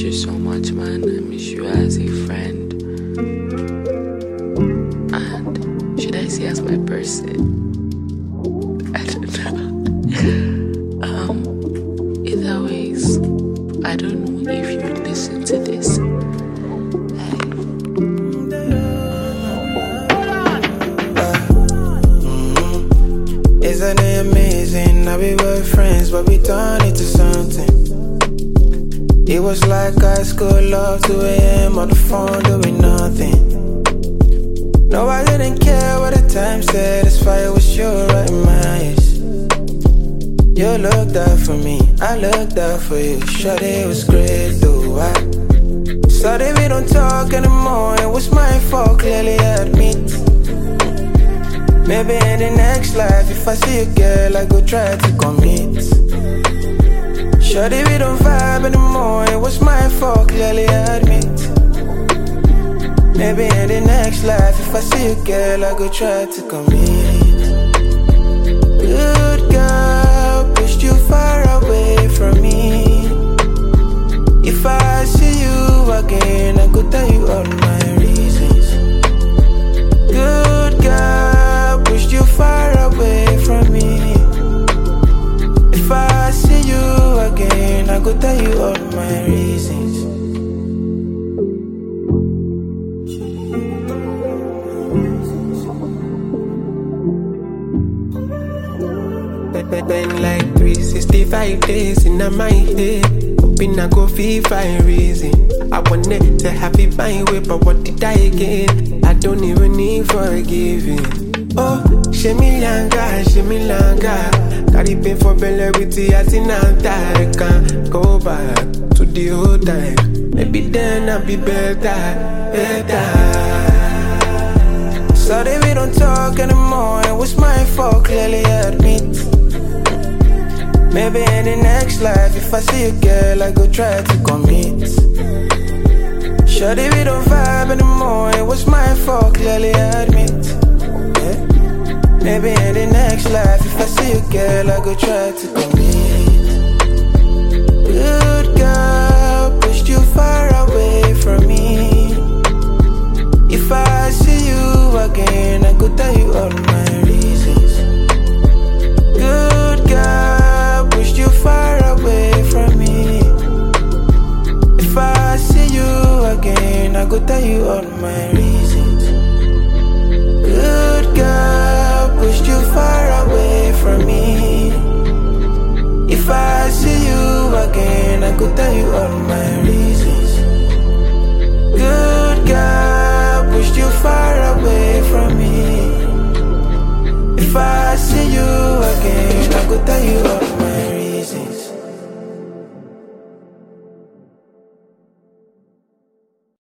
you so much, man. I miss you as a friend. And should I say as my person? I don't know. Either ways, I don't know if you listen to this. Isn't it amazing? Now we were friends, but we turned into something. It was like high school love, 2 a.m. on the phone doing nothing. No, I didn't care what the time said, as fire was sure right in my eyes. You looked out for me, I looked out for you. Sure, it was great, though. Sorry we don't talk anymore, it was my fault, clearly I admit. Maybe in the next life, if I see a girl, I go try to commit. Shorty, we don't vibe anymore, it was my fault, clearly I admit. Maybe in the next life, if I see a girl, I go try to commit. Good girl, pushed you far away from me. If I see you again, I go tell you all my reasons. Good girl, pushed you far away from me. If I see you again, I go tell you all my reasons. Been like 365 days in my head, hoping I go feel fine reason. I wanted to have it my way, but what did I get? I don't even need forgiving. Oh, shemi langa. Carry pain for belly with the atinanta. I can't go back to the old time. Maybe then I'll be better. Sorry we don't talk anymore, it was my fault, clearly I admit. Maybe in the next life, if I see a girl, I go try to commit. Shorty, we don't vibe anymore, it was my fault, clearly I admit. Maybe in the next life, if I see a girl, I go try to commit. Good girl, pushed you far away from me. If I see you again, I go tell you all my reasons. Good girl, pushed you far away from me. If I see you again, I go tell you all my reasons. Good girl, pushed you far away from me. If I see you again, I go tell you all my reasons. Good girl, pushed you far away from me. If I see you again, I go tell you all